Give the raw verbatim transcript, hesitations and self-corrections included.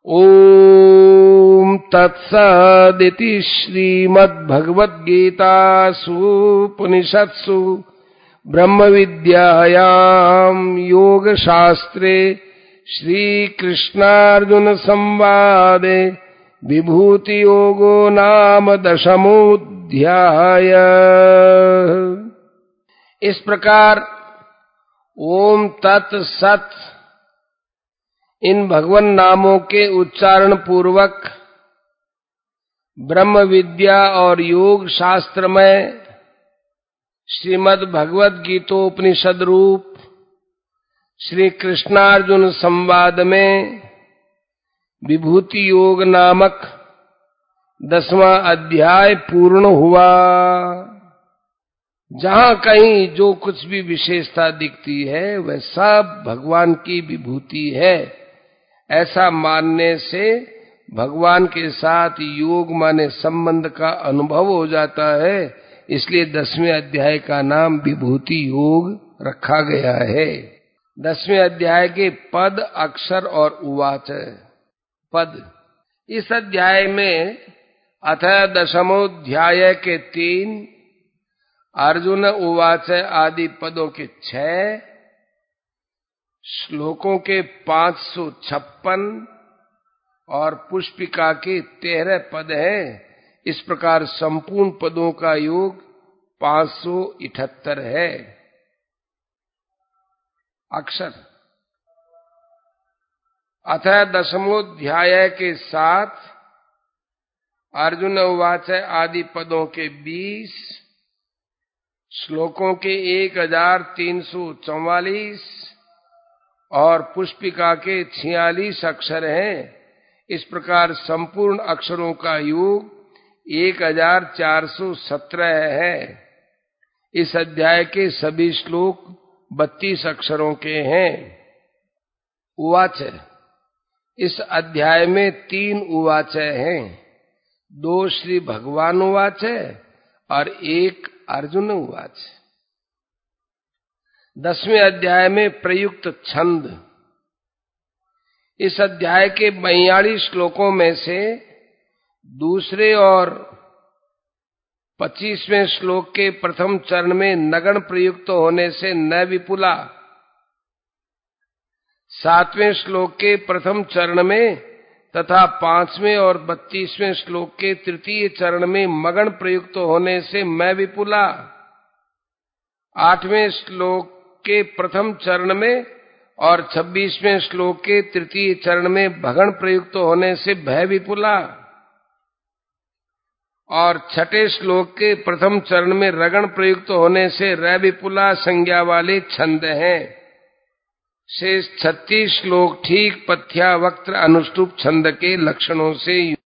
ओम तत्सदिति श्रीमद्भगवद्गीतासु उपनिषत्सु ब्रह्म विद्यायां योगशास्त्रे श्रीकृष्णार्जुन संवादे विभूति योगो नाम दशमोऽध्याय। इस प्रकार ओम तत् सत इन भगवन नामों के उच्चारण पूर्वक ब्रह्म विद्या और योग शास्त्र में श्रीमद् भगवद गीतोपनिषद रूप श्री कृष्णार्जुन संवाद में विभूति योग नामक दसवां अध्याय पूर्ण हुआ। जहां कहीं जो कुछ भी विशेषता दिखती है वह सब भगवान की विभूति है, ऐसा मानने से भगवान के साथ योग माने संबंध का अनुभव हो जाता है। इसलिए दसवें अध्याय का नाम विभूति योग रखा गया है। दसवें अध्याय के पद, अक्षर और उवाच। पद इस अध्याय में अथ दशमोध्याय के तीन, अर्जुन उवाच आदि पदों के छह, श्लोकों के पांच सौ छप्पन और पुष्पिका के तेरह पद हैं। इस प्रकार संपूर्ण पदों का योग पांच सौ इकहत्तर है। अक्षर अथ दशमोध्याय के साथ, अर्जुन उवाच आदि पदों के बीस, श्लोकों के एक हजार तीन सौ चौवालीस और पुष्पिका के छियालीस अक्षर हैं। इस प्रकार संपूर्ण अक्षरों का योग एक हजार चार सौ सत्रह है। इस अध्याय के सभी श्लोक बत्तीस अक्षरों के हैं। उवाच इस अध्याय में तीन उवाच हैं। दो श्री भगवान उवाच और एक अर्जुन उवाच। दसवें अध्याय में प्रयुक्त छंद। इस अध्याय के बयालीस श्लोकों में से दूसरे और पच्चीसवें श्लोक के प्रथम चरण में नगण प्रयुक्त होने से न विपुला, सातवें श्लोक के प्रथम चरण में तथा पांचवें और बत्तीसवें श्लोक के तृतीय चरण में मगण प्रयुक्त होने से मैं विपुला, आठवें श्लोक के प्रथम चरण में और छब्बीसवें श्लोक के तृतीय चरण में भगण प्रयुक्त होने से भय विपुला और छठे श्लोक के प्रथम चरण में रगण प्रयुक्त होने से र विपुला संज्ञा वाले छंद हैं। शेष छत्तीस श्लोक ठीक पथ्या वक्त्र अनुष्टुप छंद के लक्षणों से